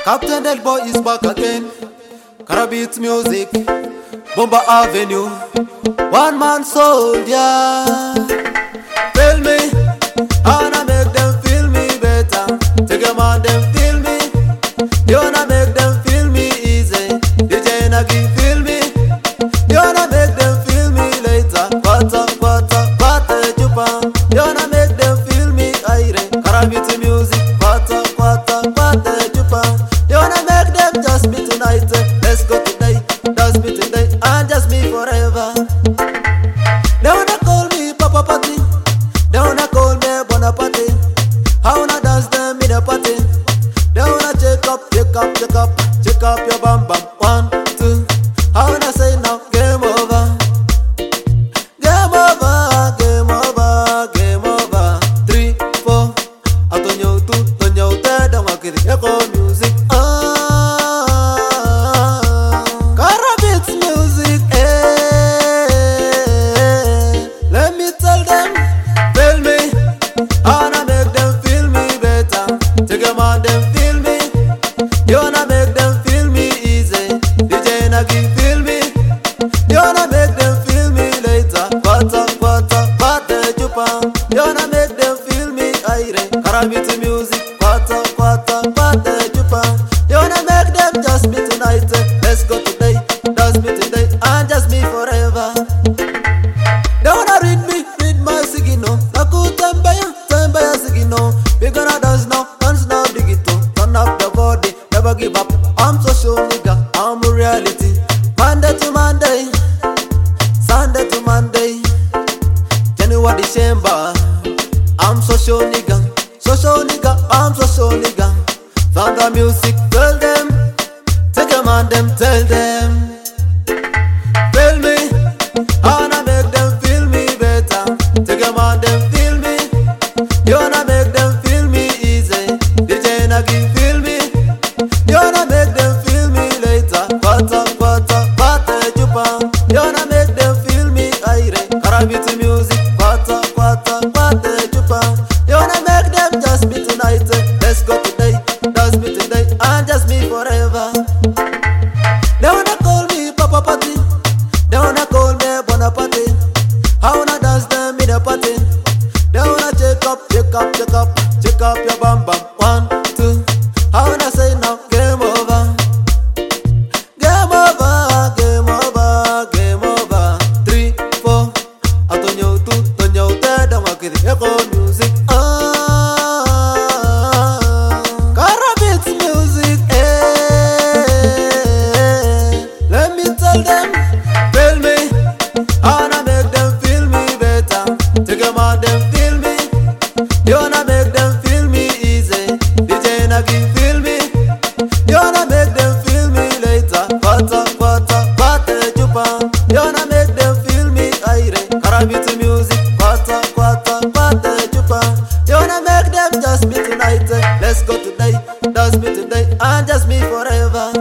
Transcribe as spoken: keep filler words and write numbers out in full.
Captain Del Boy is back again. Carabit music, Bomba Avenue, one man soldier. Tell me, how na make them feel me better. Take a man, them feel me. You wanna make them feel me easy. D J Nagi feel me. You wanna make them feel me later. Quata, quata, quata, chupa. You wanna make them feel me aire. Carabit music, quata, quata, quata, chupa. You wanna make them just me tonight. Let's go today, just me today, and just me forever. They wanna call me Papa Party. They wanna call me Bonaparte. I wanna dance them in a party. They wanna check up, check up, check up, check up your bam bam. One, two. I wanna say now, game over. Game over, game over, game over. Three, four. Atonyo tu, tonyo te, don't walk it. Echo music. Ah, Carabit music. Eh, let me tell them, tell me. I wanna make them feel me better. Take a man, them feel me. You wanna make them feel me easy. D J Nagi feel me. You wanna make them feel me later. Quata, quata, quata, chupa. You wanna make them feel me aire. Carabit music. Quata, quata, quata, chupa. You wanna make them just me tonight. Let's go today, just me today, and just me forever. They wanna read me, read my sigino. Naku tembaya, tembaya sigino. We gonna dance now, dance now, digito. Turn up the body, never give up. I'm social nigga, I'm a reality. Monday to Monday, Sunday to Monday, January December. I'm social nigga, social nigga, I'm social nigga. Found the music, tell them. Take a man, them, tell them. Tell me, I wanna make them feel me better. Take a man, them, feel me. You wanna make them feel me easy. D J Nagi feel me. You wanna make them feel me later. Quata, quata, quata, chupa. You wanna make them feel me aire. Carabit music. Quata, quata, quata, chupa. You wanna make them just me tonight. Let's go today, just me today, and just me forever. They wanna call me Papa Party. They wanna call me Bonaparte. I wanna dance them in a party. They wanna check up, check up, check up, check up your bam bam. One, two. I wanna say now, game over. Game over, game over, game over. Three, four. Atonyo tu, tonyo te, don't walk it. Echo music. Ah, Carabit music. Eh, let me tell them, tell me. I wanna make them feel me better. Take a man, them feel me. You wanna make them feel me easy. D J Nagi feel me. You wanna make them feel me later. Quata, quata, quata, chupa. You wanna make them feel me aire. Carabit music. Quata, quata, quata, chupa. You wanna make them just me tonight. Let's go today, just me today, and just me forever.